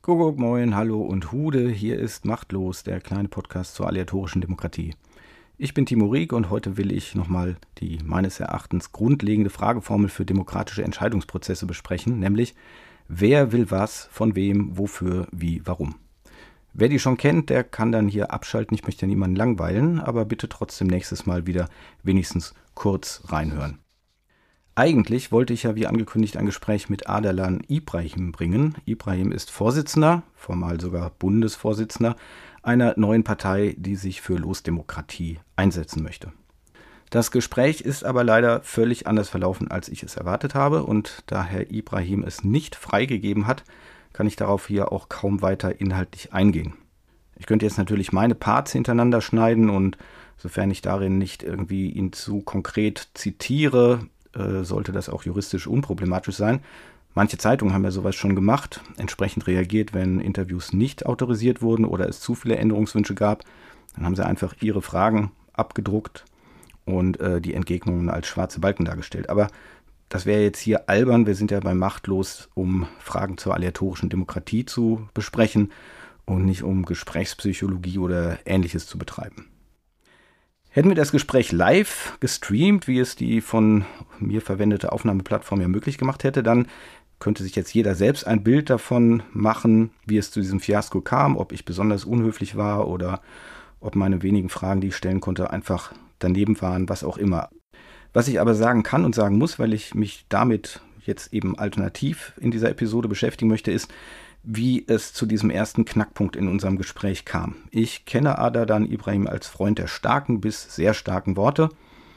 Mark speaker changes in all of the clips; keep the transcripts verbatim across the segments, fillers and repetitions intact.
Speaker 1: Kuckuck, moin, hallo und Hude, hier ist Machtlos, der kleine Podcast zur aleatorischen Demokratie. Ich bin Timo Rieck und heute will ich nochmal die meines Erachtens grundlegende Frageformel für demokratische Entscheidungsprozesse besprechen, nämlich wer will was, von wem, wofür, wie, warum. Wer die schon kennt, der kann dann hier abschalten, ich möchte ja niemanden langweilen, aber bitte trotzdem nächstes Mal wieder wenigstens kurz reinhören. Eigentlich wollte ich ja wie angekündigt ein Gespräch mit Ardalan Ibrahim bringen. Ibrahim ist Vorsitzender, formal sogar Bundesvorsitzender, einer neuen Partei, die sich für Losdemokratie einsetzen möchte. Das Gespräch ist aber leider völlig anders verlaufen, als ich es erwartet habe, und da Herr Ibrahim es nicht freigegeben hat, kann ich darauf hier auch kaum weiter inhaltlich eingehen. Ich könnte jetzt natürlich meine Parts hintereinander schneiden und sofern ich darin nicht irgendwie ihn zu konkret zitiere, sollte das auch juristisch unproblematisch sein. Manche Zeitungen haben ja sowas schon gemacht, entsprechend reagiert, wenn Interviews nicht autorisiert wurden oder es zu viele Änderungswünsche gab. Dann haben sie einfach ihre Fragen abgedruckt und äh, die Entgegnungen als schwarze Balken dargestellt. Aber das wäre jetzt hier albern. Wir sind ja bei Machtlos, um Fragen zur aleatorischen Demokratie zu besprechen und nicht um Gesprächspsychologie oder Ähnliches zu betreiben. Hätten wir das Gespräch live gestreamt, wie es die von mir verwendete Aufnahmeplattform ja möglich gemacht hätte, dann könnte sich jetzt jeder selbst ein Bild davon machen, wie es zu diesem Fiasko kam, ob ich besonders unhöflich war oder ob meine wenigen Fragen, die ich stellen konnte, einfach daneben waren, was auch immer. Was ich aber sagen kann und sagen muss, weil ich mich damit jetzt eben alternativ in dieser Episode beschäftigen möchte, ist, wie es zu diesem ersten Knackpunkt in unserem Gespräch kam. Ich kenne Ardalan Ibrahim als Freund der starken bis sehr starken Worte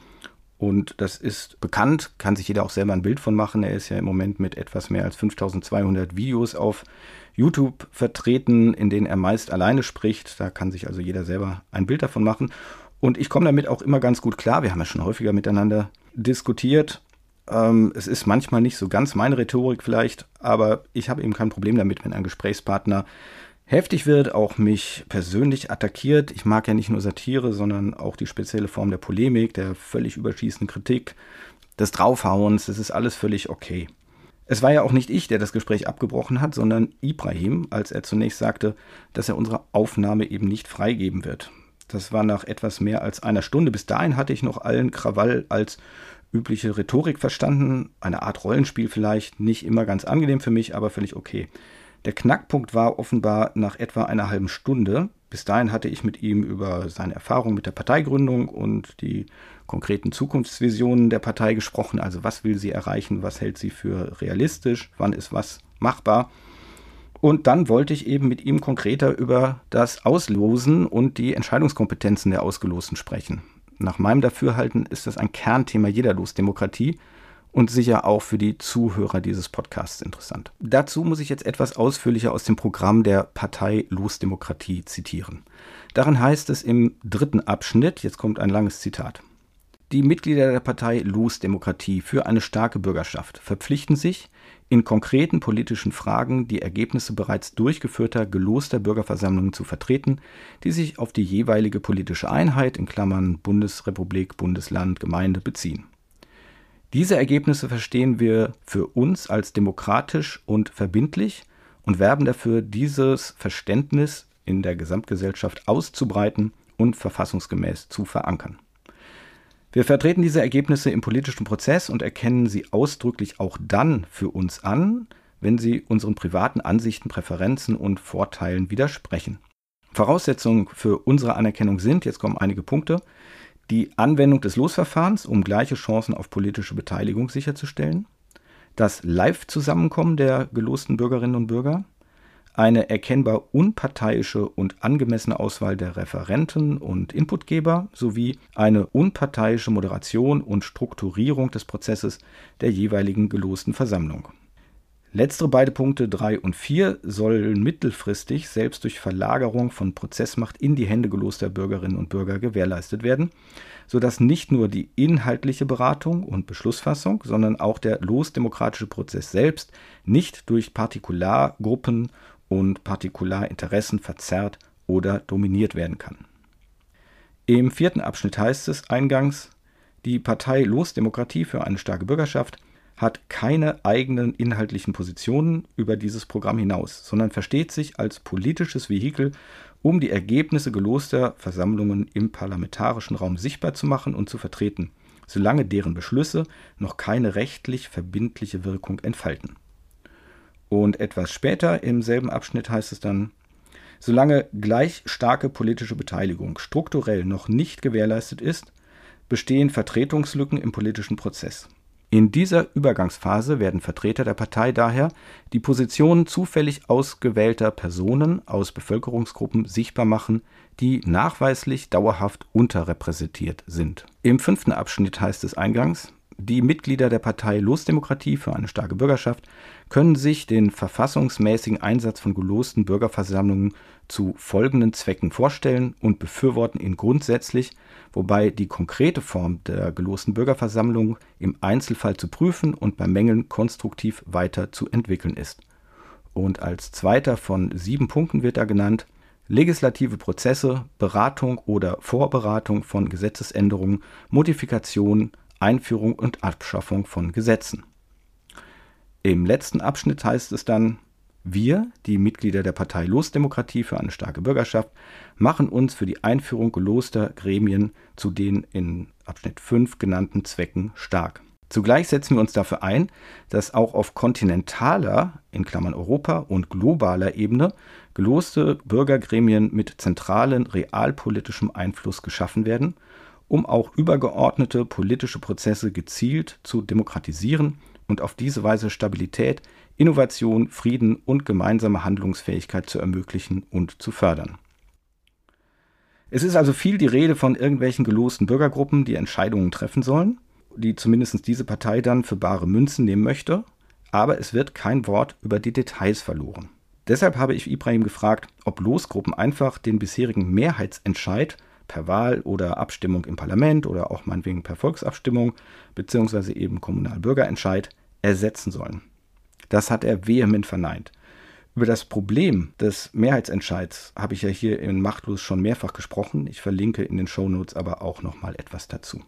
Speaker 1: und das ist bekannt, kann sich jeder auch selber ein Bild von machen. Er ist ja im Moment mit etwas mehr als fünftausendzweihundert Videos auf YouTube vertreten, in denen er meist alleine spricht. Da kann sich also jeder selber ein Bild davon machen und ich komme damit auch immer ganz gut klar. Wir haben ja schon häufiger miteinander diskutiert. Es ist manchmal nicht so ganz meine Rhetorik vielleicht, aber ich habe eben kein Problem damit, wenn ein Gesprächspartner heftig wird, auch mich persönlich attackiert. Ich mag ja nicht nur Satire, sondern auch die spezielle Form der Polemik, der völlig überschießenden Kritik, des Draufhauens. Das ist alles völlig okay. Es war ja auch nicht ich, der das Gespräch abgebrochen hat, sondern Ibrahim, als er zunächst sagte, dass er unsere Aufnahme eben nicht freigeben wird. Das war nach etwas mehr als einer Stunde. Bis dahin hatte ich noch allen Krawall als übliche Rhetorik verstanden, eine Art Rollenspiel vielleicht, nicht immer ganz angenehm für mich, aber völlig okay. Der Knackpunkt war offenbar nach etwa einer halben Stunde. Bis dahin hatte ich mit ihm über seine Erfahrungen mit der Parteigründung und die konkreten Zukunftsvisionen der Partei gesprochen. Also was will sie erreichen, was hält sie für realistisch, wann ist was machbar. Und dann wollte ich eben mit ihm konkreter über das Auslosen und die Entscheidungskompetenzen der Ausgelosten sprechen. Nach meinem Dafürhalten ist das ein Kernthema jeder Losdemokratie und sicher auch für die Zuhörer dieses Podcasts interessant. Dazu muss ich jetzt etwas ausführlicher aus dem Programm der Partei Losdemokratie zitieren. Darin heißt es im dritten Abschnitt, jetzt kommt ein langes Zitat: Die Mitglieder der Partei Losdemokratie für eine starke Bürgerschaft verpflichten sich, in konkreten politischen Fragen die Ergebnisse bereits durchgeführter geloster Bürgerversammlungen zu vertreten, die sich auf die jeweilige politische Einheit in Klammern Bundesrepublik, Bundesland, Gemeinde beziehen. Diese Ergebnisse verstehen wir für uns als demokratisch und verbindlich und werben dafür, dieses Verständnis in der Gesamtgesellschaft auszubreiten und verfassungsgemäß zu verankern. Wir vertreten diese Ergebnisse im politischen Prozess und erkennen sie ausdrücklich auch dann für uns an, wenn sie unseren privaten Ansichten, Präferenzen und Vorteilen widersprechen. Voraussetzungen für unsere Anerkennung sind, jetzt kommen einige Punkte, die Anwendung des Losverfahrens, um gleiche Chancen auf politische Beteiligung sicherzustellen, das Live-Zusammenkommen der gelosten Bürgerinnen und Bürger, eine erkennbar unparteiische und angemessene Auswahl der Referenten und Inputgeber sowie eine unparteiische Moderation und Strukturierung des Prozesses der jeweiligen gelosten Versammlung. Letztere beide Punkte drei und vier sollen mittelfristig selbst durch Verlagerung von Prozessmacht in die Hände geloster Bürgerinnen und Bürger gewährleistet werden, sodass nicht nur die inhaltliche Beratung und Beschlussfassung, sondern auch der losdemokratische Prozess selbst nicht durch Partikulargruppen und Partikularinteressen verzerrt oder dominiert werden kann. Im vierten Abschnitt heißt es eingangs, die Partei Losdemokratie für eine starke Bürgerschaft hat keine eigenen inhaltlichen Positionen über dieses Programm hinaus, sondern versteht sich als politisches Vehikel, um die Ergebnisse geloster Versammlungen im parlamentarischen Raum sichtbar zu machen und zu vertreten, solange deren Beschlüsse noch keine rechtlich verbindliche Wirkung entfalten. Und etwas später im selben Abschnitt heißt es dann: Solange gleich starke politische Beteiligung strukturell noch nicht gewährleistet ist, bestehen Vertretungslücken im politischen Prozess. In dieser Übergangsphase werden Vertreter der Partei daher die Positionen zufällig ausgewählter Personen aus Bevölkerungsgruppen sichtbar machen, die nachweislich dauerhaft unterrepräsentiert sind. Im fünften Abschnitt heißt es eingangs: Die Mitglieder der Partei Losdemokratie für eine starke Bürgerschaft können sich den verfassungsmäßigen Einsatz von gelosten Bürgerversammlungen zu folgenden Zwecken vorstellen und befürworten ihn grundsätzlich, wobei die konkrete Form der gelosten Bürgerversammlung im Einzelfall zu prüfen und bei Mängeln konstruktiv weiter zu entwickeln ist. Und als zweiter von sieben Punkten wird da genannt: Legislative Prozesse, Beratung oder Vorberatung von Gesetzesänderungen, Modifikation, Einführung und Abschaffung von Gesetzen. Im letzten Abschnitt heißt es dann: Wir, die Mitglieder der Partei Losdemokratie für eine starke Bürgerschaft, machen uns für die Einführung geloster Gremien zu den in Abschnitt fünf genannten Zwecken stark. Zugleich setzen wir uns dafür ein, dass auch auf kontinentaler, in Klammern Europa, und globaler Ebene geloste Bürgergremien mit zentralen realpolitischem Einfluss geschaffen werden, um auch übergeordnete politische Prozesse gezielt zu demokratisieren und auf diese Weise Stabilität, Innovation, Frieden und gemeinsame Handlungsfähigkeit zu ermöglichen und zu fördern. Es ist also viel die Rede von irgendwelchen gelosten Bürgergruppen, die Entscheidungen treffen sollen, die zumindest diese Partei dann für bare Münzen nehmen möchte, aber es wird kein Wort über die Details verloren. Deshalb habe ich Ibrahim gefragt, ob Losgruppen einfach den bisherigen Mehrheitsentscheid per Wahl oder Abstimmung im Parlament oder auch meinetwegen per Volksabstimmung beziehungsweise eben Kommunalbürgerentscheid ersetzen sollen. Das hat er vehement verneint. Über das Problem des Mehrheitsentscheids habe ich ja hier in Machtlos schon mehrfach gesprochen. Ich verlinke in den Shownotes aber auch nochmal etwas dazu.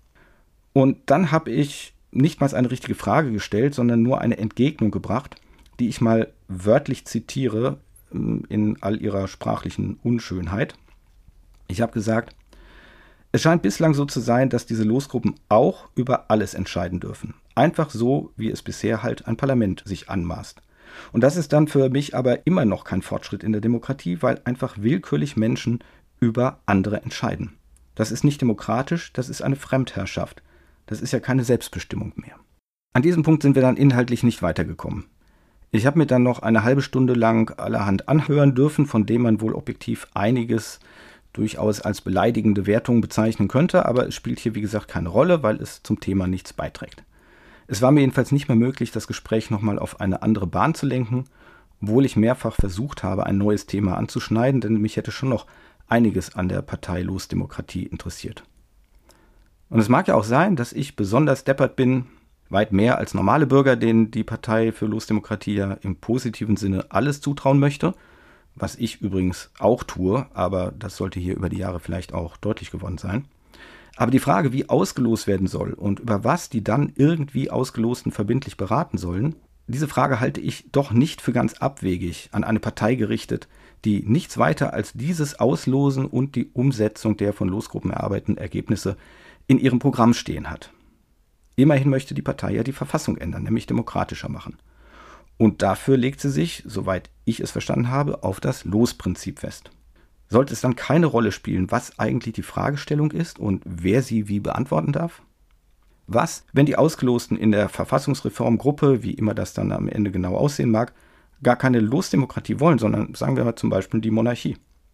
Speaker 1: Und dann habe ich nicht mal eine richtige Frage gestellt, sondern nur eine Entgegnung gebracht, die ich mal wörtlich zitiere in all ihrer sprachlichen Unschönheit. Ich habe gesagt: Es scheint bislang so zu sein, dass diese Losgruppen auch über alles entscheiden dürfen. Einfach so, wie es bisher halt ein Parlament sich anmaßt. Und das ist dann für mich aber immer noch kein Fortschritt in der Demokratie, weil einfach willkürlich Menschen über andere entscheiden. Das ist nicht demokratisch, das ist eine Fremdherrschaft. Das ist ja keine Selbstbestimmung mehr. An diesem Punkt sind wir dann inhaltlich nicht weitergekommen. Ich habe mir dann noch eine halbe Stunde lang allerhand anhören dürfen, von dem man wohl objektiv einiges durchaus als beleidigende Wertung bezeichnen könnte, aber es spielt hier wie gesagt keine Rolle, weil es zum Thema nichts beiträgt. Es war mir jedenfalls nicht mehr möglich, das Gespräch nochmal auf eine andere Bahn zu lenken, obwohl ich mehrfach versucht habe, ein neues Thema anzuschneiden, denn mich hätte schon noch einiges an der Partei Losdemokratie interessiert. Und es mag ja auch sein, dass ich besonders deppert bin, weit mehr als normale Bürger, denen die Partei für Losdemokratie ja im positiven Sinne alles zutrauen möchte, was ich übrigens auch tue, aber das sollte hier über die Jahre vielleicht auch deutlich geworden sein. Aber die Frage, wie ausgelost werden soll und über was die dann irgendwie Ausgelosten verbindlich beraten sollen, diese Frage halte ich doch nicht für ganz abwegig an eine Partei gerichtet, die nichts weiter als dieses Auslosen und die Umsetzung der von Losgruppen erarbeiteten Ergebnisse in ihrem Programm stehen hat. Immerhin möchte die Partei ja die Verfassung ändern, nämlich demokratischer machen. Und dafür legt sie sich, soweit ich es verstanden habe, auf das Losprinzip fest. Sollte es dann keine Rolle spielen, was eigentlich die Fragestellung ist und wer sie wie beantworten darf? Was, wenn die Ausgelosten in der Verfassungsreformgruppe, wie immer das dann am Ende genau aussehen mag, gar keine Losdemokratie wollen, sondern sagen wir mal zum Beispiel die Monarchie?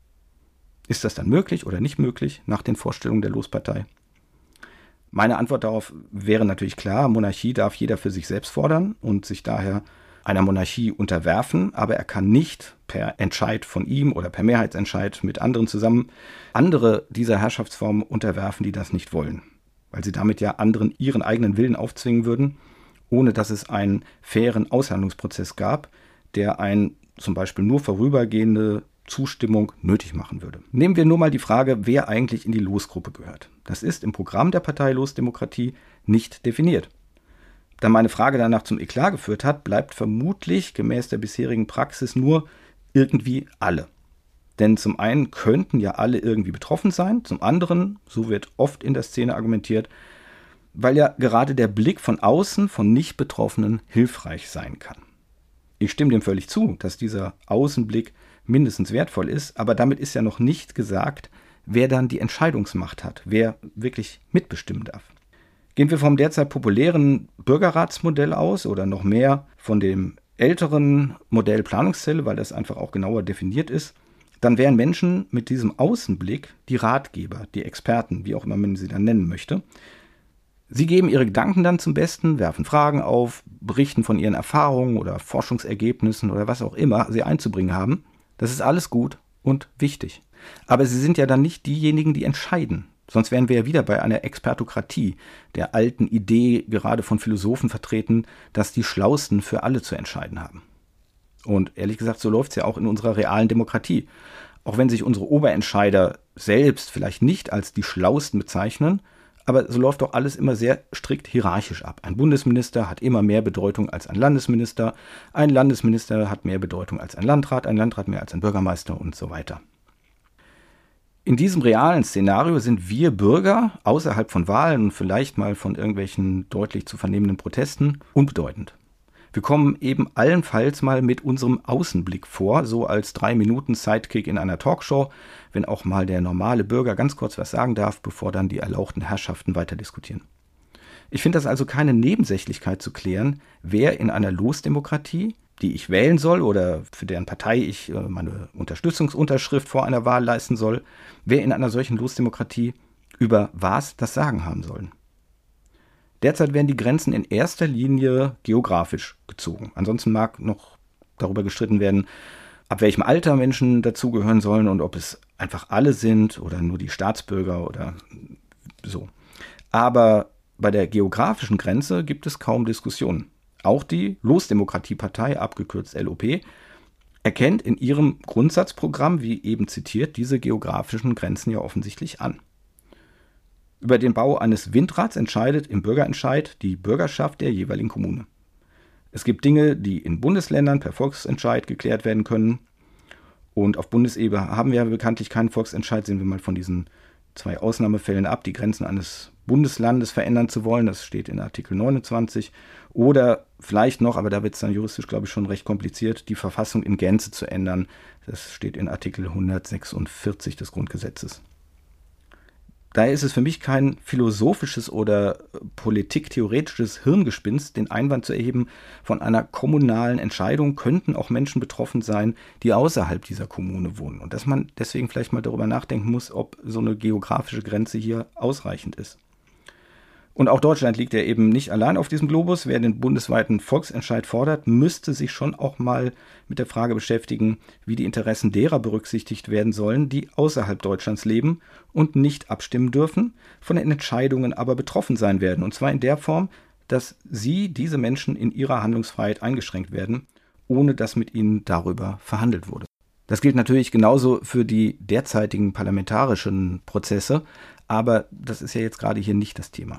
Speaker 1: Ist das dann möglich oder nicht möglich nach den Vorstellungen der Lospartei? Meine Antwort darauf wäre natürlich klar: Monarchie darf jeder für sich selbst fordern und sich daher einer Monarchie unterwerfen, aber er kann nicht per Entscheid von ihm oder per Mehrheitsentscheid mit anderen zusammen andere dieser Herrschaftsformen unterwerfen, die das nicht wollen, weil sie damit ja anderen ihren eigenen Willen aufzwingen würden, ohne dass es einen fairen Aushandlungsprozess gab, der ein zum Beispiel nur vorübergehende Zustimmung nötig machen würde. Nehmen wir nur mal die Frage, wer eigentlich in die Losgruppe gehört. Das ist im Programm der Partei Losdemokratie nicht definiert. Da meine Frage danach zum Eklat geführt hat, bleibt vermutlich gemäß der bisherigen Praxis nur irgendwie alle. Denn zum einen könnten ja alle irgendwie betroffen sein, zum anderen, so wird oft in der Szene argumentiert, weil ja gerade der Blick von außen von Nicht-Betroffenen hilfreich sein kann. Ich stimme dem völlig zu, dass dieser Außenblick mindestens wertvoll ist, aber damit ist ja noch nicht gesagt, wer dann die Entscheidungsmacht hat, wer wirklich mitbestimmen darf. Gehen wir vom derzeit populären Bürgerratsmodell aus oder noch mehr von dem älteren Modell Planungszelle, weil das einfach auch genauer definiert ist, dann wären Menschen mit diesem Außenblick die Ratgeber, die Experten, wie auch immer man sie dann nennen möchte. Sie geben ihre Gedanken dann zum Besten, werfen Fragen auf, berichten von ihren Erfahrungen oder Forschungsergebnissen oder was auch immer sie einzubringen haben. Das ist alles gut und wichtig. Aber sie sind ja dann nicht diejenigen, die entscheiden. Sonst wären wir ja wieder bei einer Expertokratie, der alten Idee, gerade von Philosophen vertreten, dass die Schlausten für alle zu entscheiden haben. Und ehrlich gesagt, so läuft es ja auch in unserer realen Demokratie. Auch wenn sich unsere Oberentscheider selbst vielleicht nicht als die Schlausten bezeichnen, aber so läuft doch alles immer sehr strikt hierarchisch ab. Ein Bundesminister hat immer mehr Bedeutung als ein Landesminister, ein Landesminister hat mehr Bedeutung als ein Landrat, ein Landrat mehr als ein Bürgermeister und so weiter. In diesem realen Szenario sind wir Bürger außerhalb von Wahlen und vielleicht mal von irgendwelchen deutlich zu vernehmenden Protesten unbedeutend. Wir kommen eben allenfalls mal mit unserem Außenblick vor, so als drei Minuten Sidekick in einer Talkshow, wenn auch mal der normale Bürger ganz kurz was sagen darf, bevor dann die erlauchten Herrschaften weiter diskutieren. Ich finde das also keine Nebensächlichkeit zu klären, wer in einer Losdemokratie, die ich wählen soll oder für deren Partei ich meine Unterstützungsunterschrift vor einer Wahl leisten soll, wer in einer solchen Losdemokratie über was das Sagen haben soll. Derzeit werden die Grenzen in erster Linie geografisch gezogen. Ansonsten mag noch darüber gestritten werden, ab welchem Alter Menschen dazugehören sollen und ob es einfach alle sind oder nur die Staatsbürger oder so. Aber bei der geografischen Grenze gibt es kaum Diskussionen. Auch die Losdemokratiepartei, abgekürzt L O P, erkennt in ihrem Grundsatzprogramm, wie eben zitiert, diese geografischen Grenzen ja offensichtlich an. Über den Bau eines Windrads entscheidet im Bürgerentscheid die Bürgerschaft der jeweiligen Kommune. Es gibt Dinge, die in Bundesländern per Volksentscheid geklärt werden können. Und auf Bundesebene haben wir ja bekanntlich keinen Volksentscheid. Sehen wir mal von diesen zwei Ausnahmefällen ab, die Grenzen eines Bundeslandes verändern zu wollen. Das steht in Artikel neunundzwanzig. Oder vielleicht noch, aber da wird es dann juristisch, glaube ich, schon recht kompliziert, die Verfassung in Gänze zu ändern. Das steht in Artikel hundertsechsundvierzig des Grundgesetzes. Daher ist es für mich kein philosophisches oder politiktheoretisches Hirngespinst, den Einwand zu erheben, von einer kommunalen Entscheidung könnten auch Menschen betroffen sein, die außerhalb dieser Kommune wohnen. Und dass man deswegen vielleicht mal darüber nachdenken muss, ob so eine geografische Grenze hier ausreichend ist. Und auch Deutschland liegt ja eben nicht allein auf diesem Globus. Wer den bundesweiten Volksentscheid fordert, müsste sich schon auch mal mit der Frage beschäftigen, wie die Interessen derer berücksichtigt werden sollen, die außerhalb Deutschlands leben und nicht abstimmen dürfen, von den Entscheidungen aber betroffen sein werden. Und zwar in der Form, dass sie, diese Menschen, in ihrer Handlungsfreiheit eingeschränkt werden, ohne dass mit ihnen darüber verhandelt wurde. Das gilt natürlich genauso für die derzeitigen parlamentarischen Prozesse, aber das ist ja jetzt gerade hier nicht das Thema.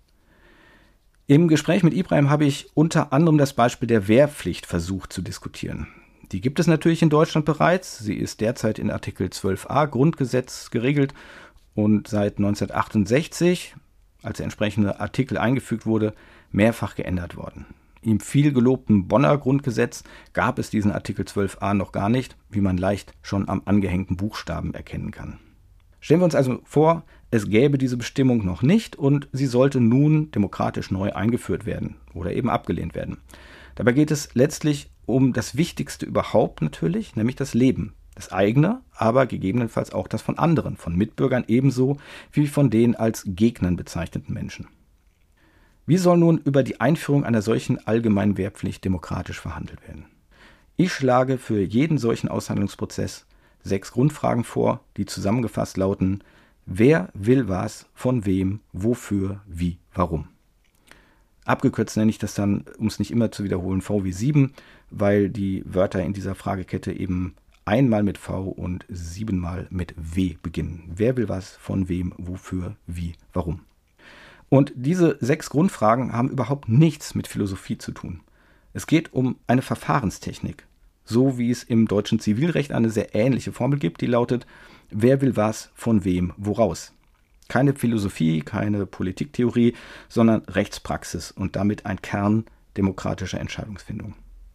Speaker 1: Im Gespräch mit Ibrahim habe ich unter anderem das Beispiel der Wehrpflicht versucht zu diskutieren. Die gibt es natürlich in Deutschland bereits. Sie ist derzeit in Artikel zwölf a Grundgesetz geregelt und seit neunzehnhundertachtundsechzig, als der entsprechende Artikel eingefügt wurde, mehrfach geändert worden. Im viel gelobten Bonner Grundgesetz gab es diesen Artikel zwölf a noch gar nicht, wie man leicht schon am angehängten Buchstaben erkennen kann. Stellen wir uns also vor, es gäbe diese Bestimmung noch nicht und sie sollte nun demokratisch neu eingeführt werden oder eben abgelehnt werden. Dabei geht es letztlich um das Wichtigste überhaupt natürlich, nämlich das Leben. Das eigene, aber gegebenenfalls auch das von anderen, von Mitbürgern ebenso wie von den als Gegnern bezeichneten Menschen. Wie soll nun über die Einführung einer solchen allgemeinen Wehrpflicht demokratisch verhandelt werden? Ich schlage für jeden solchen Aushandlungsprozess sechs Grundfragen vor, die zusammengefasst lauten: Wer will was, von wem, wofür, wie, warum? Abgekürzt nenne ich das dann, um es nicht immer zu wiederholen, V wie sieben, weil die Wörter in dieser Fragekette eben einmal mit V und siebenmal mit W beginnen. Wer will was, von wem, wofür, wie, warum? Und diese sechs Grundfragen haben überhaupt nichts mit Philosophie zu tun. Es geht um eine Verfahrenstechnik, so wie es im deutschen Zivilrecht eine sehr ähnliche Formel gibt, die lautet: Wer will was, von wem, woraus? Keine Philosophie, keine Politiktheorie, sondern Rechtspraxis und damit ein Kern demokratischer Entscheidungsfindung.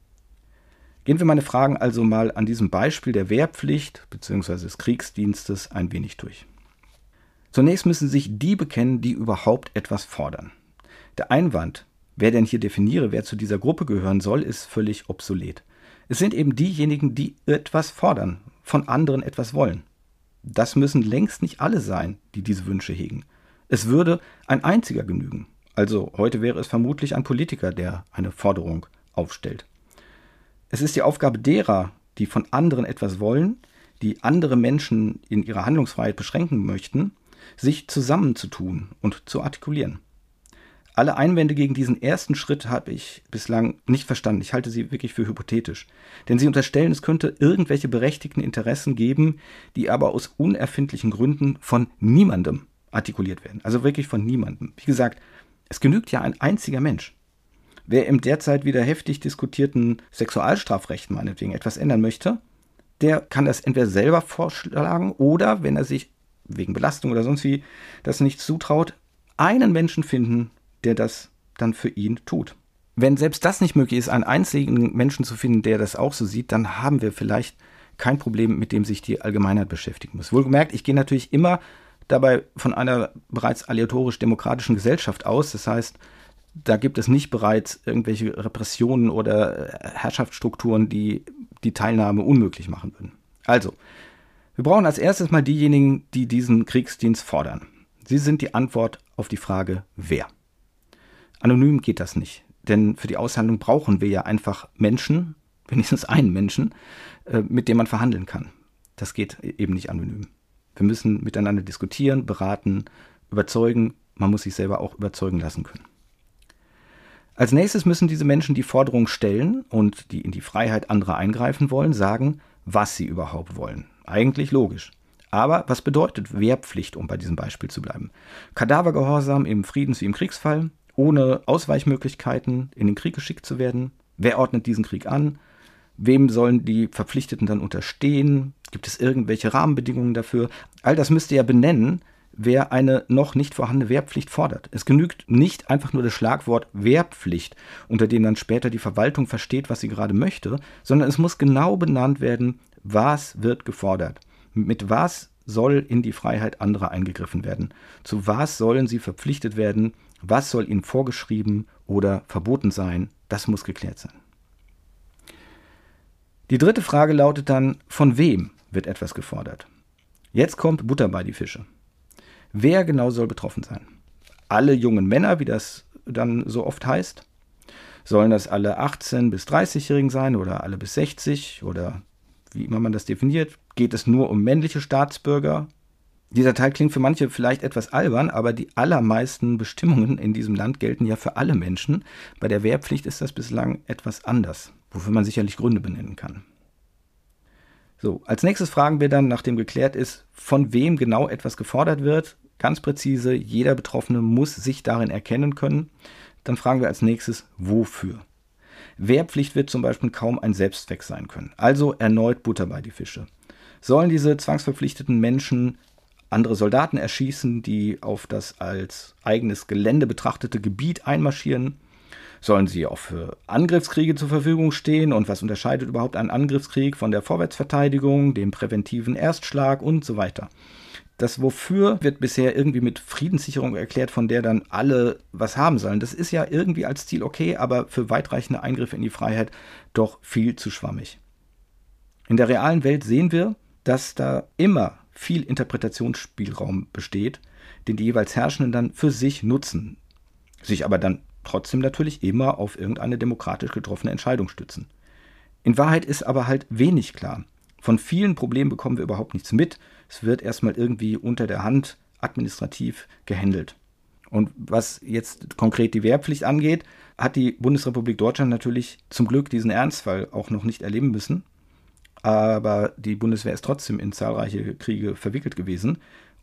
Speaker 1: Gehen wir meine Fragen also mal an diesem Beispiel der Wehrpflicht bzw. des Kriegsdienstes ein wenig durch. Zunächst müssen sich die bekennen, die überhaupt etwas fordern. Der Einwand, wer denn hier definiere, wer zu dieser Gruppe gehören soll, ist völlig obsolet. Es sind eben diejenigen, die etwas fordern, von anderen etwas wollen. Das müssen längst nicht alle sein, die diese Wünsche hegen. Es würde ein einziger genügen. Also heute wäre es vermutlich ein Politiker, der eine Forderung aufstellt. Es ist die Aufgabe derer, die von anderen etwas wollen, die andere Menschen in ihrer Handlungsfreiheit beschränken möchten, sich zusammenzutun und zu artikulieren. Alle Einwände gegen diesen ersten Schritt habe ich bislang nicht verstanden. Ich halte sie wirklich für hypothetisch. Denn sie unterstellen, es könnte irgendwelche berechtigten Interessen geben, die aber aus unerfindlichen Gründen von niemandem artikuliert werden. Also wirklich von niemandem. Wie gesagt, es genügt ja ein einziger Mensch. Wer im derzeit wieder heftig diskutierten Sexualstrafrecht meinetwegen etwas ändern möchte, der kann das entweder selber vorschlagen oder, wenn er sich wegen Belastung oder sonst wie das nicht zutraut, einen Menschen finden, der das dann für ihn tut. Wenn selbst das nicht möglich ist, einen einzigen Menschen zu finden, der das auch so sieht, dann haben wir vielleicht kein Problem, mit dem sich die Allgemeinheit beschäftigen muss. Wohlgemerkt, ich gehe natürlich immer dabei von einer bereits aleatorisch-demokratischen Gesellschaft aus. Das heißt, da gibt es nicht bereits irgendwelche Repressionen oder Herrschaftsstrukturen, die die Teilnahme unmöglich machen würden. Also, wir brauchen als erstes mal diejenigen, die diesen Kriegsdienst fordern. Sie sind die Antwort auf die Frage, wer. Anonym geht das nicht, denn für die Aushandlung brauchen wir ja einfach Menschen, wenigstens einen Menschen, mit dem man verhandeln kann. Das geht eben nicht anonym. Wir müssen miteinander diskutieren, beraten, überzeugen. Man muss sich selber auch überzeugen lassen können. Als nächstes müssen diese Menschen die Forderung stellen und die in die Freiheit anderer eingreifen wollen, sagen, was sie überhaupt wollen. Eigentlich logisch. Aber was bedeutet Wehrpflicht, um bei diesem Beispiel zu bleiben? Kadavergehorsam im Friedens- wie im Kriegsfall, ohne Ausweichmöglichkeiten in den Krieg geschickt zu werden? Wer ordnet diesen Krieg an? Wem sollen die Verpflichteten dann unterstehen? Gibt es irgendwelche Rahmenbedingungen dafür? All das müsst ihr ja benennen, wer eine noch nicht vorhandene Wehrpflicht fordert. Es genügt nicht einfach nur das Schlagwort Wehrpflicht, unter dem dann später die Verwaltung versteht, was sie gerade möchte, sondern es muss genau benannt werden, was wird gefordert. Mit was soll in die Freiheit anderer eingegriffen werden? Zu was sollen sie verpflichtet werden? Was soll ihnen vorgeschrieben oder verboten sein? Das muss geklärt sein. Die dritte Frage lautet dann, von wem wird etwas gefordert? Jetzt kommt Butter bei die Fische. Wer genau soll betroffen sein? Alle jungen Männer, wie das dann so oft heißt? Sollen das alle achtzehn- bis dreißigjährigen sein oder alle bis sechzig oder wie immer man das definiert? Geht es nur um männliche Staatsbürger? Dieser Teil klingt für manche vielleicht etwas albern, aber die allermeisten Bestimmungen in diesem Land gelten ja für alle Menschen. Bei der Wehrpflicht ist das bislang etwas anders, wofür man sicherlich Gründe benennen kann. So, als nächstes fragen wir dann, nachdem geklärt ist, von wem genau etwas gefordert wird. Ganz präzise, jeder Betroffene muss sich darin erkennen können. Dann fragen wir als nächstes, wofür? Wehrpflicht wird zum Beispiel kaum ein Selbstzweck sein können. Also erneut Butter bei die Fische. Sollen diese zwangsverpflichteten Menschen andere Soldaten erschießen, die auf das als eigenes Gelände betrachtete Gebiet einmarschieren? Sollen sie auch für Angriffskriege zur Verfügung stehen? Und was unterscheidet überhaupt einen Angriffskrieg von der Vorwärtsverteidigung, dem präventiven Erstschlag und so weiter? Das Wofür wird bisher irgendwie mit Friedenssicherung erklärt, von der dann alle was haben sollen. Das ist ja irgendwie als Ziel okay, aber für weitreichende Eingriffe in die Freiheit doch viel zu schwammig. In der realen Welt sehen wir, dass da immer viel Interpretationsspielraum besteht, den die jeweils Herrschenden dann für sich nutzen, sich aber dann trotzdem natürlich immer auf irgendeine demokratisch getroffene Entscheidung stützen. In Wahrheit ist aber halt wenig klar. Von vielen Problemen bekommen wir überhaupt nichts mit. Es wird erstmal irgendwie unter der Hand administrativ gehandelt. Und was jetzt konkret die Wehrpflicht angeht, hat die Bundesrepublik Deutschland natürlich zum Glück diesen Ernstfall auch noch nicht erleben müssen. Aber die Bundeswehr ist trotzdem in zahlreiche Kriege verwickelt gewesen.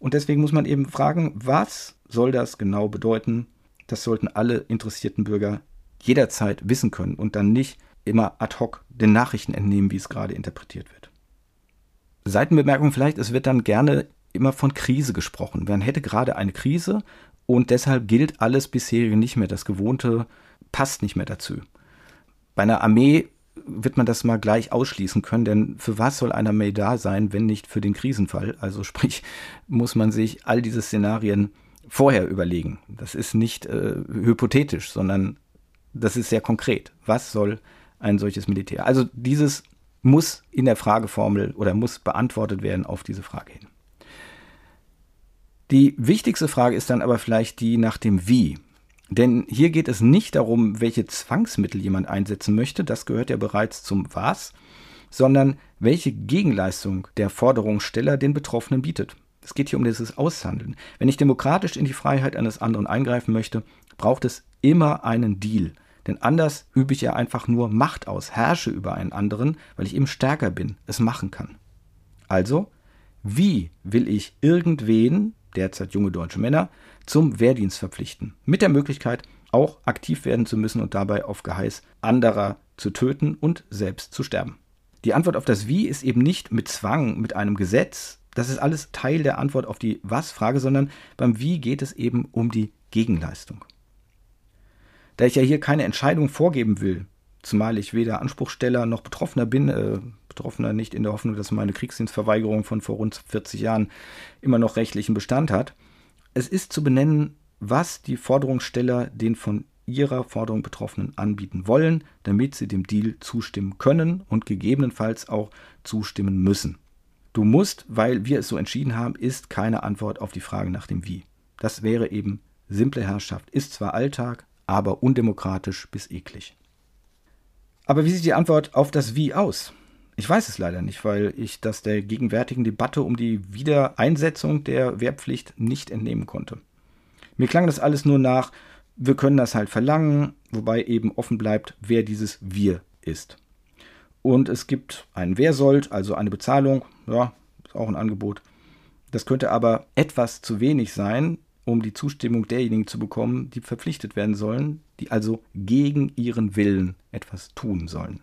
Speaker 1: Und deswegen muss man eben fragen, was soll das genau bedeuten? Das sollten alle interessierten Bürger jederzeit wissen können und dann nicht immer ad hoc den Nachrichten entnehmen, wie es gerade interpretiert wird. Seitenbemerkung vielleicht, es wird dann gerne immer von Krise gesprochen. Man hätte gerade eine Krise und deshalb gilt alles bisherige nicht mehr. Das Gewohnte passt nicht mehr dazu. Bei einer Armee wird man das mal gleich ausschließen können, denn für was soll eine Armee da sein, wenn nicht für den Krisenfall? Also sprich, muss man sich all diese Szenarien vorher überlegen. Das ist nicht äh, hypothetisch, sondern das ist sehr konkret. Was soll ein solches Militär? Also dieses muss in der Frageformel oder muss beantwortet werden auf diese Frage hin. Die wichtigste Frage ist dann aber vielleicht die nach dem Wie. Denn hier geht es nicht darum, welche Zwangsmittel jemand einsetzen möchte, das gehört ja bereits zum Was, sondern welche Gegenleistung der Forderungssteller den Betroffenen bietet. Es geht hier um dieses Aushandeln. Wenn ich demokratisch in die Freiheit eines anderen eingreifen möchte, braucht es immer einen Deal. Denn anders übe ich ja einfach nur Macht aus, herrsche über einen anderen, weil ich eben stärker bin, es machen kann. Also, wie will ich irgendwen, derzeit junge deutsche Männer, zum Wehrdienst verpflichten? Mit der Möglichkeit, auch aktiv werden zu müssen und dabei auf Geheiß anderer zu töten und selbst zu sterben. Die Antwort auf das Wie ist eben nicht mit Zwang, mit einem Gesetz. Das ist alles Teil der Antwort auf die Was-Frage, sondern beim Wie geht es eben um die Gegenleistung. Da ich ja hier keine Entscheidung vorgeben will, zumal ich weder Anspruchsteller noch Betroffener bin, äh, Betroffener nicht in der Hoffnung, dass meine Kriegsdienstverweigerung von vor rund vierzig Jahren immer noch rechtlichen Bestand hat. Es ist zu benennen, was die Forderungssteller den von ihrer Forderung Betroffenen anbieten wollen, damit sie dem Deal zustimmen können und gegebenenfalls auch zustimmen müssen. Du musst, weil wir es so entschieden haben, ist keine Antwort auf die Frage nach dem Wie. Das wäre eben simple Herrschaft, ist zwar Alltag, aber undemokratisch bis eklig. Aber wie sieht die Antwort auf das Wie aus? Ich weiß es leider nicht, weil ich das der gegenwärtigen Debatte um die Wiedereinsetzung der Wehrpflicht nicht entnehmen konnte. Mir klang das alles nur nach, wir können das halt verlangen, wobei eben offen bleibt, wer dieses Wir ist. Und es gibt einen Wehrsold, also eine Bezahlung, ja, ist auch ein Angebot. Das könnte aber etwas zu wenig sein, um die Zustimmung derjenigen zu bekommen, die verpflichtet werden sollen, die also gegen ihren Willen etwas tun sollen.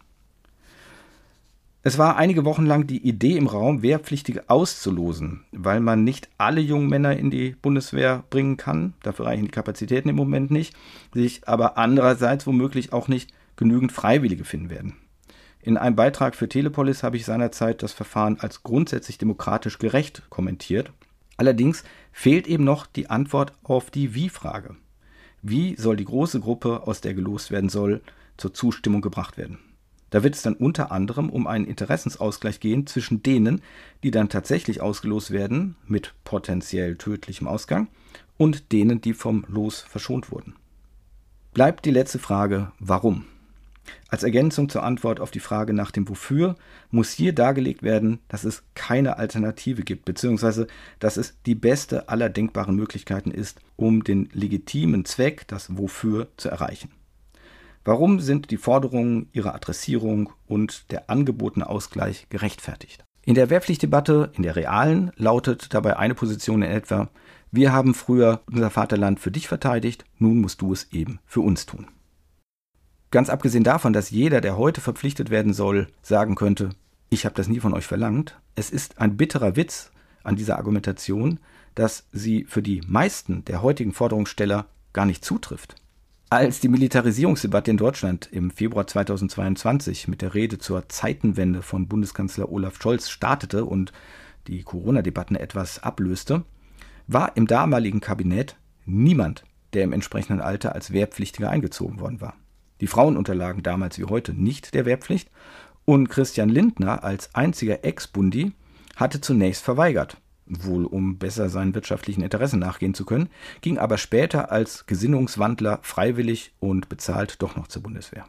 Speaker 1: Es war einige Wochen lang die Idee im Raum, Wehrpflichtige auszulosen, weil man nicht alle jungen Männer in die Bundeswehr bringen kann, dafür reichen die Kapazitäten im Moment nicht, sich aber andererseits womöglich auch nicht genügend Freiwillige finden werden. In einem Beitrag für Telepolis habe ich seinerzeit das Verfahren als grundsätzlich demokratisch gerecht kommentiert. Allerdings fehlt eben noch die Antwort auf die Wie-Frage. Wie soll die große Gruppe, aus der gelost werden soll, zur Zustimmung gebracht werden? Da wird es dann unter anderem um einen Interessensausgleich gehen zwischen denen, die dann tatsächlich ausgelost werden, mit potenziell tödlichem Ausgang, und denen, die vom Los verschont wurden. Bleibt die letzte Frage, warum? Als Ergänzung zur Antwort auf die Frage nach dem Wofür muss hier dargelegt werden, dass es keine Alternative gibt, beziehungsweise dass es die beste aller denkbaren Möglichkeiten ist, um den legitimen Zweck, das Wofür, zu erreichen. Warum sind die Forderungen, ihre Adressierung und der angebotene Ausgleich gerechtfertigt? In der Wehrpflichtdebatte, in der realen, lautet dabei eine Position in etwa: Wir haben früher unser Vaterland für dich verteidigt, nun musst du es eben für uns tun. Ganz abgesehen davon, dass jeder, der heute verpflichtet werden soll, sagen könnte, ich habe das nie von euch verlangt, es ist ein bitterer Witz an dieser Argumentation, dass sie für die meisten der heutigen Forderungssteller gar nicht zutrifft. Als die Militarisierungsdebatte in Deutschland im Februar zweitausendzweiundzwanzig mit der Rede zur Zeitenwende von Bundeskanzler Olaf Scholz startete und die Corona-Debatten etwas ablöste, war im damaligen Kabinett niemand, der im entsprechenden Alter als Wehrpflichtiger eingezogen worden war. Die Frauen unterlagen damals wie heute nicht der Wehrpflicht und Christian Lindner als einziger Ex-Bundi hatte zunächst verweigert, wohl um besser seinen wirtschaftlichen Interessen nachgehen zu können, ging aber später als Gesinnungswandler freiwillig und bezahlt doch noch zur Bundeswehr.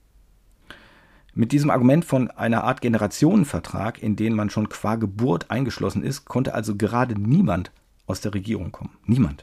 Speaker 1: Mit diesem Argument von einer Art Generationenvertrag, in den man schon qua Geburt eingeschlossen ist, konnte also gerade niemand aus der Regierung kommen. Niemand.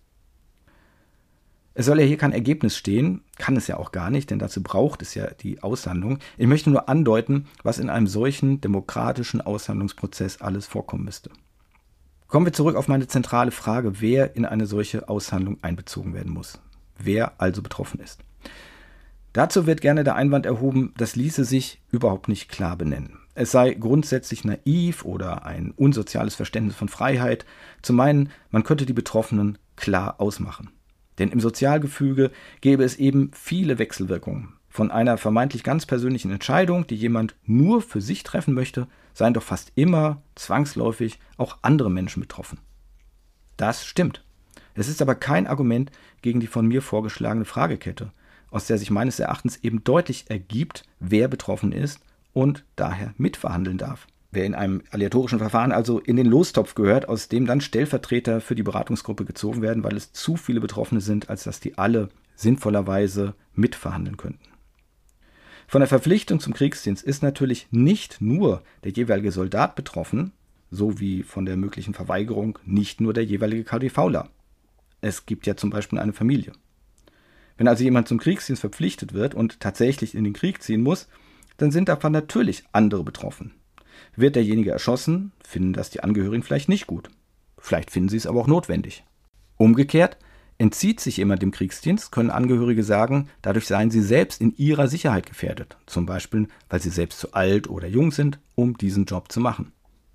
Speaker 1: Es soll ja hier kein Ergebnis stehen, kann es ja auch gar nicht, denn dazu braucht es ja die Aushandlung. Ich möchte nur andeuten, was in einem solchen demokratischen Aushandlungsprozess alles vorkommen müsste. Kommen wir zurück auf meine zentrale Frage, wer in eine solche Aushandlung einbezogen werden muss. Wer also betroffen ist. Dazu wird gerne der Einwand erhoben, das ließe sich überhaupt nicht klar benennen. Es sei grundsätzlich naiv oder ein unsoziales Verständnis von Freiheit, zu meinen, man könnte die Betroffenen klar ausmachen. Denn im Sozialgefüge gäbe es eben viele Wechselwirkungen. Von einer vermeintlich ganz persönlichen Entscheidung, die jemand nur für sich treffen möchte, seien doch fast immer zwangsläufig auch andere Menschen betroffen. Das stimmt. Es ist aber kein Argument gegen die von mir vorgeschlagene Fragekette, aus der sich meines Erachtens eben deutlich ergibt, wer betroffen ist und daher mitverhandeln darf. Wer in einem aleatorischen Verfahren also in den Lostopf gehört, aus dem dann Stellvertreter für die Beratungsgruppe gezogen werden, weil es zu viele Betroffene sind, als dass die alle sinnvollerweise mitverhandeln könnten. Von der Verpflichtung zum Kriegsdienst ist natürlich nicht nur der jeweilige Soldat betroffen, so wie von der möglichen Verweigerung nicht nur der jeweilige KaDeWler. Es gibt ja zum Beispiel eine Familie. Wenn also jemand zum Kriegsdienst verpflichtet wird und tatsächlich in den Krieg ziehen muss, dann sind davon natürlich andere betroffen. Wird derjenige erschossen, finden das die Angehörigen vielleicht nicht gut. Vielleicht finden sie es aber auch notwendig. Umgekehrt, entzieht sich jemand dem Kriegsdienst, können Angehörige sagen, dadurch seien sie selbst in ihrer Sicherheit gefährdet. Zum Beispiel, weil sie selbst zu alt oder jung sind, um diesen Job zu machen.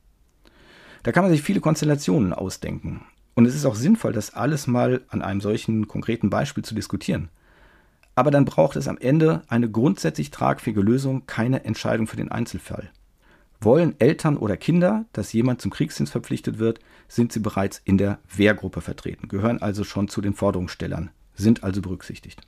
Speaker 1: Da kann man sich viele Konstellationen ausdenken. Und es ist auch sinnvoll, das alles mal an einem solchen konkreten Beispiel zu diskutieren. Aber dann braucht es am Ende eine grundsätzlich tragfähige Lösung, keine Entscheidung für den Einzelfall. Wollen Eltern oder Kinder, dass jemand zum Kriegsdienst verpflichtet wird, sind sie bereits in der Wehrgruppe vertreten, gehören also schon zu den Forderungsstellern, sind also berücksichtigt.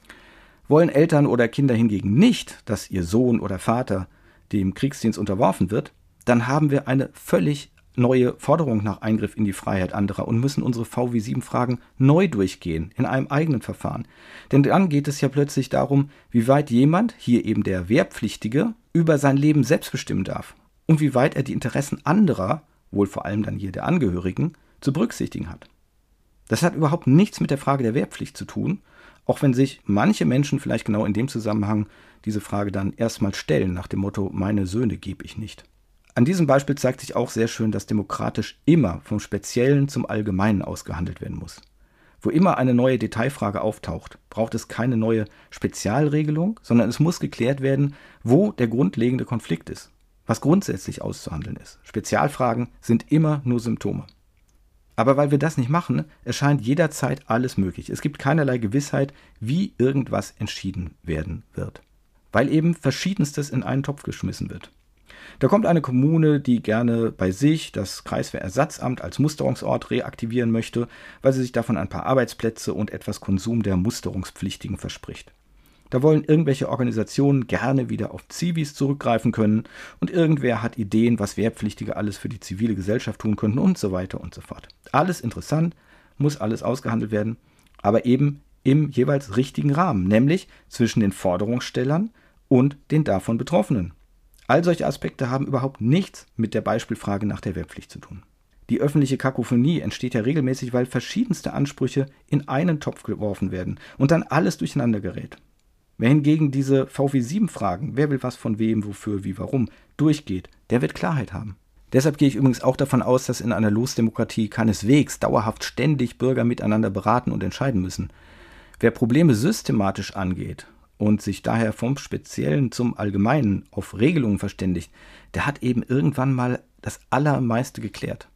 Speaker 1: Wollen Eltern oder Kinder hingegen nicht, dass ihr Sohn oder Vater dem Kriegsdienst unterworfen wird, dann haben wir eine völlig neue Forderung nach Eingriff in die Freiheit anderer und müssen unsere V W sieben Fragen neu durchgehen, in einem eigenen Verfahren. Denn dann geht es ja plötzlich darum, wie weit jemand, hier eben der Wehrpflichtige, über sein Leben selbst bestimmen darf und wie weit er die Interessen anderer, wohl vor allem dann hier der Angehörigen, zu berücksichtigen hat. Das hat überhaupt nichts mit der Frage der Wehrpflicht zu tun, auch wenn sich manche Menschen vielleicht genau in dem Zusammenhang diese Frage dann erstmal stellen, nach dem Motto, meine Söhne gebe ich nicht. An diesem Beispiel zeigt sich auch sehr schön, dass demokratisch immer vom Speziellen zum Allgemeinen ausgehandelt werden muss. Wo immer eine neue Detailfrage auftaucht, braucht es keine neue Spezialregelung, sondern es muss geklärt werden, wo der grundlegende Konflikt ist, was grundsätzlich auszuhandeln ist. Spezialfragen sind immer nur Symptome. Aber weil wir das nicht machen, erscheint jederzeit alles möglich. Es gibt keinerlei Gewissheit, wie irgendwas entschieden werden wird, weil eben Verschiedenstes in einen Topf geschmissen wird. Da kommt eine Kommune, die gerne bei sich das Kreiswehrersatzamt als Musterungsort reaktivieren möchte, weil sie sich davon ein paar Arbeitsplätze und etwas Konsum der Musterungspflichtigen verspricht. Da wollen irgendwelche Organisationen gerne wieder auf Zivis zurückgreifen können und irgendwer hat Ideen, was Wehrpflichtige alles für die zivile Gesellschaft tun könnten und so weiter und so fort. Alles interessant, muss alles ausgehandelt werden, aber eben im jeweils richtigen Rahmen, nämlich zwischen den Forderungsstellern und den davon Betroffenen. All solche Aspekte haben überhaupt nichts mit der Beispielfrage nach der Wehrpflicht zu tun. Die öffentliche Kakophonie entsteht ja regelmäßig, weil verschiedenste Ansprüche in einen Topf geworfen werden und dann alles durcheinander gerät. Wer hingegen diese V W sieben Fragen, wer will was von wem, wofür, wie, warum, durchgeht, der wird Klarheit haben. Deshalb gehe ich übrigens auch davon aus, dass in einer Losdemokratie keineswegs dauerhaft ständig Bürger miteinander beraten und entscheiden müssen. Wer Probleme systematisch angeht und sich daher vom Speziellen zum Allgemeinen auf Regelungen verständigt, der hat eben irgendwann mal das Allermeiste geklärt.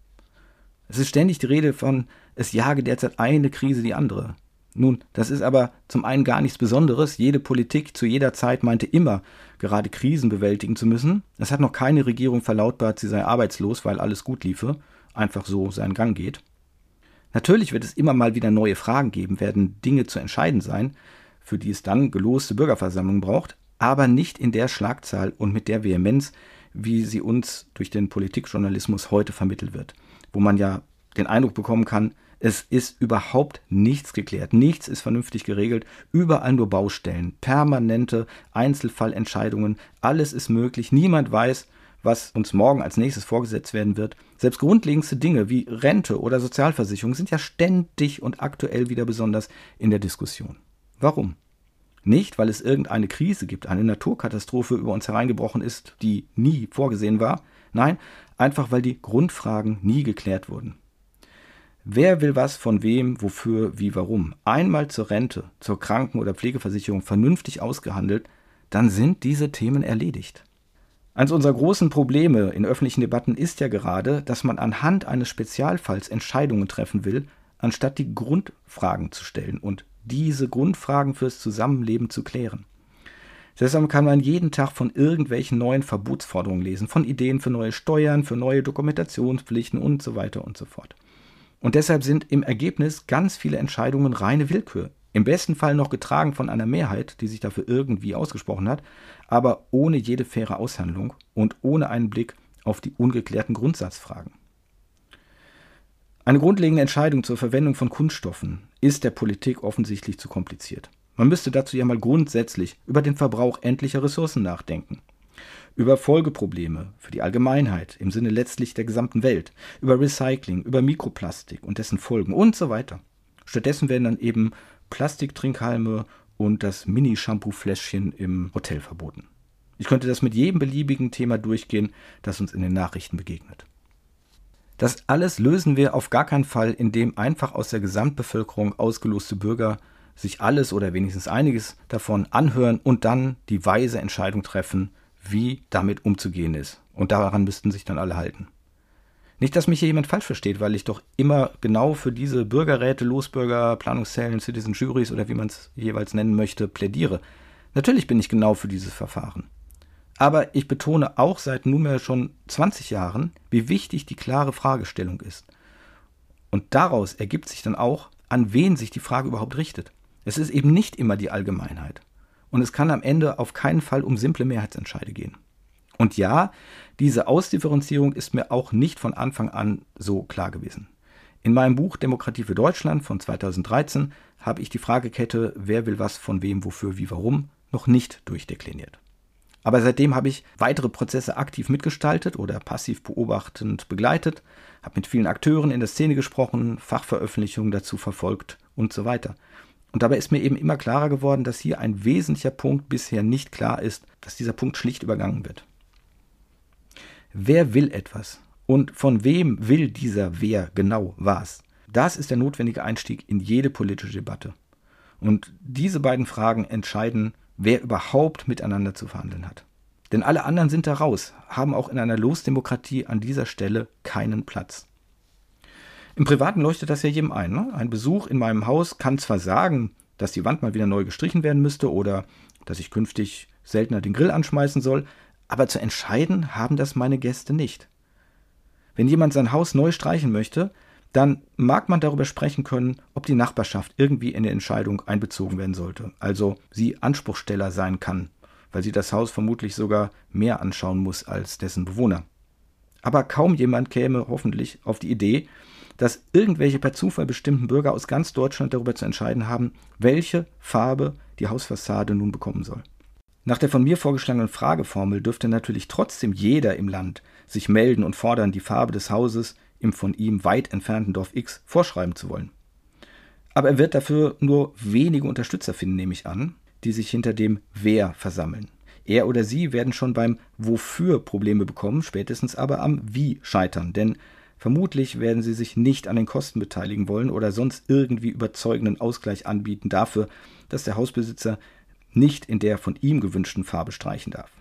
Speaker 1: Es ist ständig die Rede von, es jage derzeit eine Krise die andere. Nun, das ist aber zum einen gar nichts Besonderes. Jede Politik zu jeder Zeit meinte immer, gerade Krisen bewältigen zu müssen. Es hat noch keine Regierung verlautbart, sie sei arbeitslos, weil alles gut liefe, einfach so seinen Gang geht. Natürlich wird es immer mal wieder neue Fragen geben, werden Dinge zu entscheiden sein, für die es dann geloste Bürgerversammlungen braucht, aber nicht in der Schlagzahl und mit der Vehemenz, wie sie uns durch den Politikjournalismus heute vermittelt wird, wo man ja den Eindruck bekommen kann, es ist überhaupt nichts geklärt, nichts ist vernünftig geregelt, überall nur Baustellen, permanente Einzelfallentscheidungen, alles ist möglich, niemand weiß, was uns morgen als nächstes vorgesetzt werden wird. Selbst grundlegendste Dinge wie Rente oder Sozialversicherung sind ja ständig und aktuell wieder besonders in der Diskussion. Warum? Nicht, weil es irgendeine Krise gibt, eine Naturkatastrophe über uns hereingebrochen ist, die nie vorgesehen war. Nein, einfach weil die Grundfragen nie geklärt wurden. Wer will was von wem, wofür, wie, warum? Einmal zur Rente, zur Kranken- oder Pflegeversicherung vernünftig ausgehandelt, dann sind diese Themen erledigt. Eines unserer großen Probleme in öffentlichen Debatten ist ja gerade, dass man anhand eines Spezialfalls Entscheidungen treffen will, anstatt die Grundfragen zu stellen und diese Grundfragen fürs Zusammenleben zu klären. Deshalb kann man jeden Tag von irgendwelchen neuen Verbotsforderungen lesen, von Ideen für neue Steuern, für neue Dokumentationspflichten und so weiter und so fort. Und deshalb sind im Ergebnis ganz viele Entscheidungen reine Willkür. Im besten Fall noch getragen von einer Mehrheit, die sich dafür irgendwie ausgesprochen hat, aber ohne jede faire Aushandlung und ohne einen Blick auf die ungeklärten Grundsatzfragen. Eine grundlegende Entscheidung zur Verwendung von Kunststoffen ist der Politik offensichtlich zu kompliziert. Man müsste dazu ja mal grundsätzlich über den Verbrauch endlicher Ressourcen nachdenken. Über Folgeprobleme für die Allgemeinheit im Sinne letztlich der gesamten Welt, über Recycling, über Mikroplastik und dessen Folgen und so weiter. Stattdessen werden dann eben Plastiktrinkhalme und das Mini-Shampoo-Fläschchen im Hotel verboten. Ich könnte das mit jedem beliebigen Thema durchgehen, das uns in den Nachrichten begegnet. Das alles lösen wir auf gar keinen Fall, indem einfach aus der Gesamtbevölkerung ausgeloste Bürger sich alles oder wenigstens einiges davon anhören und dann die weise Entscheidung treffen, wie damit umzugehen ist. Und daran müssten sich dann alle halten. Nicht, dass mich hier jemand falsch versteht, weil ich doch immer genau für diese Bürgerräte, Losbürger, Planungszellen, Citizen Juries oder wie man es jeweils nennen möchte, plädiere. Natürlich bin ich genau für dieses Verfahren. Aber ich betone auch seit nunmehr schon zwanzig Jahren, wie wichtig die klare Fragestellung ist. Und daraus ergibt sich dann auch, an wen sich die Frage überhaupt richtet. Es ist eben nicht immer die Allgemeinheit. Und es kann am Ende auf keinen Fall um simple Mehrheitsentscheide gehen. Und ja, diese Ausdifferenzierung ist mir auch nicht von Anfang an so klar gewesen. In meinem Buch Demokratie für Deutschland von zweitausenddreizehn habe ich die Fragekette, wer will was von wem, wofür, wie, warum, noch nicht durchdekliniert. Aber seitdem habe ich weitere Prozesse aktiv mitgestaltet oder passiv beobachtend begleitet, habe mit vielen Akteuren in der Szene gesprochen, Fachveröffentlichungen dazu verfolgt und so weiter. Und dabei ist mir eben immer klarer geworden, dass hier ein wesentlicher Punkt bisher nicht klar ist, dass dieser Punkt schlicht übergangen wird. Wer will etwas? Und von wem will dieser Wer genau was? Das ist der notwendige Einstieg in jede politische Debatte. Und diese beiden Fragen entscheiden, wer überhaupt miteinander zu verhandeln hat. Denn alle anderen sind da raus, haben auch in einer Losdemokratie an dieser Stelle keinen Platz. Im Privaten leuchtet das ja jedem ein. Ne? Ein Besuch in meinem Haus kann zwar sagen, dass die Wand mal wieder neu gestrichen werden müsste oder dass ich künftig seltener den Grill anschmeißen soll, aber zu entscheiden haben das meine Gäste nicht. Wenn jemand sein Haus neu streichen möchte, dann mag man darüber sprechen können, ob die Nachbarschaft irgendwie in die Entscheidung einbezogen werden sollte. Also sie Anspruchsteller sein kann, weil sie das Haus vermutlich sogar mehr anschauen muss als dessen Bewohner. Aber kaum jemand käme hoffentlich auf die Idee, dass irgendwelche per Zufall bestimmten Bürger aus ganz Deutschland darüber zu entscheiden haben, welche Farbe die Hausfassade nun bekommen soll. Nach der von mir vorgeschlagenen Frageformel dürfte natürlich trotzdem jeder im Land sich melden und fordern, die Farbe des Hauses im von ihm weit entfernten Dorf X vorschreiben zu wollen. Aber er wird dafür nur wenige Unterstützer finden, nehme ich an, die sich hinter dem Wer versammeln. Er oder sie werden schon beim Wofür Probleme bekommen, spätestens aber am Wie scheitern, denn vermutlich werden sie sich nicht an den Kosten beteiligen wollen oder sonst irgendwie überzeugenden Ausgleich anbieten dafür, dass der Hausbesitzer nicht in der von ihm gewünschten Farbe streichen darf.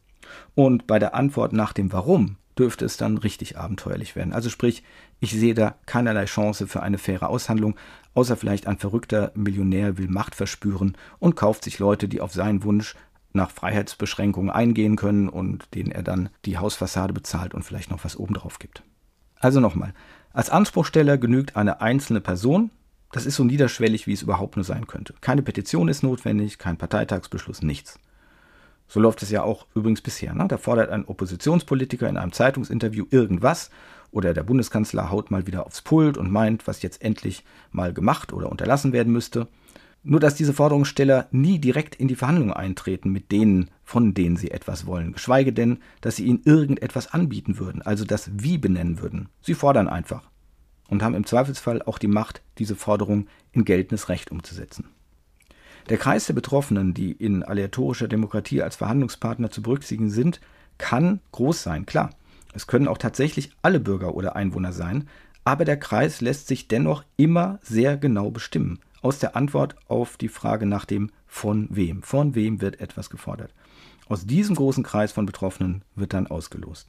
Speaker 1: Und bei der Antwort nach dem Warum dürfte es dann richtig abenteuerlich werden. Also sprich, ich sehe da keinerlei Chance für eine faire Aushandlung, außer vielleicht ein verrückter Millionär will Macht verspüren und kauft sich Leute, die auf seinen Wunsch nach Freiheitsbeschränkungen eingehen können und denen er dann die Hausfassade bezahlt und vielleicht noch was obendrauf gibt. Also nochmal, als Anspruchsteller genügt eine einzelne Person. Das ist so niederschwellig, wie es überhaupt nur sein könnte. Keine Petition ist notwendig, kein Parteitagsbeschluss, nichts. So läuft es ja auch übrigens bisher. Ne? Da fordert ein Oppositionspolitiker in einem Zeitungsinterview irgendwas oder der Bundeskanzler haut mal wieder aufs Pult und meint, was jetzt endlich mal gemacht oder unterlassen werden müsste. Nur dass diese Forderungssteller nie direkt in die Verhandlungen eintreten mit denen, von denen sie etwas wollen, geschweige denn, dass sie ihnen irgendetwas anbieten würden, also das Wie benennen würden. Sie fordern einfach und haben im Zweifelsfall auch die Macht, diese Forderung in geltendes Recht umzusetzen. Der Kreis der Betroffenen, die in aleatorischer Demokratie als Verhandlungspartner zu berücksichtigen sind, kann groß sein, klar. Es können auch tatsächlich alle Bürger oder Einwohner sein, Aber der Kreis lässt sich dennoch immer sehr genau bestimmen. Aus der Antwort auf die Frage nach dem von wem. Von wem wird etwas gefordert. Aus diesem großen Kreis von Betroffenen wird dann ausgelost.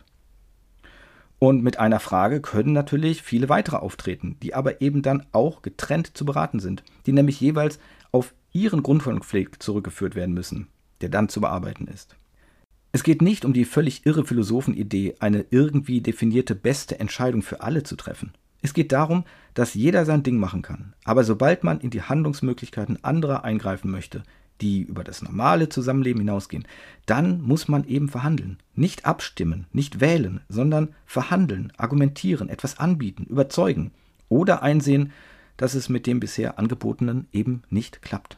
Speaker 1: Und mit einer Frage können natürlich viele weitere auftreten, die aber eben dann auch getrennt zu beraten sind, die nämlich jeweils auf ihren Grundkonflikt zurückgeführt werden müssen, der dann zu bearbeiten ist. Es geht nicht um die völlig irre Philosophenidee, eine irgendwie definierte beste Entscheidung für alle zu treffen. Es geht darum, dass jeder sein Ding machen kann. Aber sobald man in die Handlungsmöglichkeiten anderer eingreifen möchte, die über das normale Zusammenleben hinausgehen, dann muss man eben verhandeln. Nicht abstimmen, nicht wählen, sondern verhandeln, argumentieren, etwas anbieten, überzeugen oder einsehen, dass es mit dem bisher Angebotenen eben nicht klappt.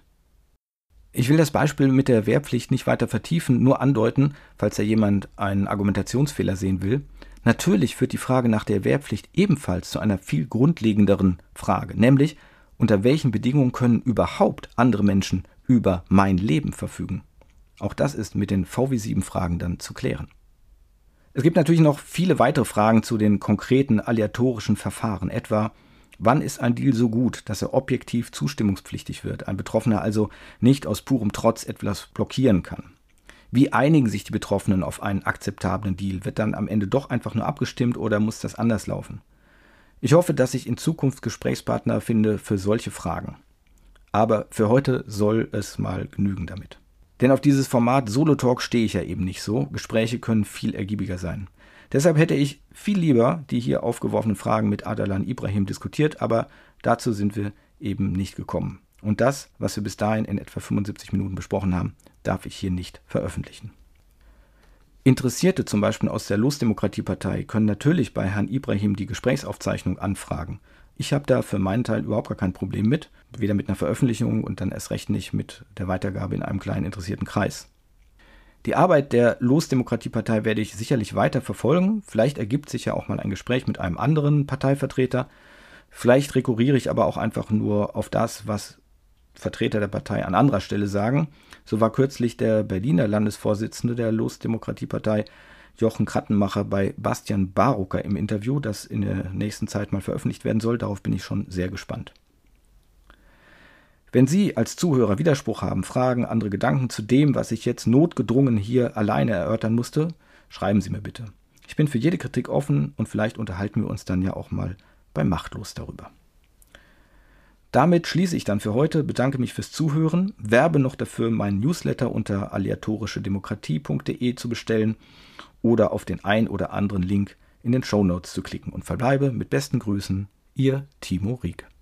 Speaker 1: Ich will das Beispiel mit der Wehrpflicht nicht weiter vertiefen, nur andeuten, falls da jemand einen Argumentationsfehler sehen will. Natürlich führt die Frage nach der Wehrpflicht ebenfalls zu einer viel grundlegenderen Frage, nämlich unter welchen Bedingungen können überhaupt andere Menschen über mein Leben verfügen. Auch das ist mit den V W sieben Fragen dann zu klären. Es gibt natürlich noch viele weitere Fragen zu den konkreten aleatorischen Verfahren, etwa wann ist ein Deal so gut, dass er objektiv zustimmungspflichtig wird, ein Betroffener also nicht aus purem Trotz etwas blockieren kann. Wie einigen sich die Betroffenen auf einen akzeptablen Deal? Wird dann am Ende doch einfach nur abgestimmt oder muss das anders laufen? Ich hoffe, dass ich in Zukunft Gesprächspartner finde für solche Fragen. Aber für heute soll es mal genügen damit. Denn auf dieses Format Solo-Talk stehe ich ja eben nicht so. Gespräche können viel ergiebiger sein. Deshalb hätte ich viel lieber die hier aufgeworfenen Fragen mit Adalan Ibrahim diskutiert, aber dazu sind wir eben nicht gekommen. Und das, was wir bis dahin in etwa fünfundsiebzig Minuten besprochen haben, darf ich hier nicht veröffentlichen. Interessierte zum Beispiel aus der Los-Demokratie-Partei können natürlich bei Herrn Ibrahim die Gesprächsaufzeichnung anfragen. Ich habe da für meinen Teil überhaupt gar kein Problem mit, weder mit einer Veröffentlichung und dann erst recht nicht mit der Weitergabe in einem kleinen interessierten Kreis. Die Arbeit der Los-Demokratie-Partei werde ich sicherlich weiter verfolgen. Vielleicht ergibt sich ja auch mal ein Gespräch mit einem anderen Parteivertreter. Vielleicht rekurriere ich aber auch einfach nur auf das, was Vertreter der Partei an anderer Stelle sagen. So war kürzlich der Berliner Landesvorsitzende der Los-Demokratie-Partei, Jochen Krattenmacher, bei Bastian Barucker im Interview, das in der nächsten Zeit mal veröffentlicht werden soll. Darauf bin ich schon sehr gespannt. Wenn Sie als Zuhörer Widerspruch haben, Fragen, andere Gedanken zu dem, was ich jetzt notgedrungen hier alleine erörtern musste, schreiben Sie mir bitte. Ich bin für jede Kritik offen und vielleicht unterhalten wir uns dann ja auch mal bei Machtlos darüber. Damit schließe ich dann für heute, bedanke mich fürs Zuhören, werbe noch dafür, meinen Newsletter unter aleatorische demokratie punkt de zu bestellen oder auf den ein oder anderen Link in den Shownotes zu klicken und verbleibe mit besten Grüßen, Ihr Timo Rieck.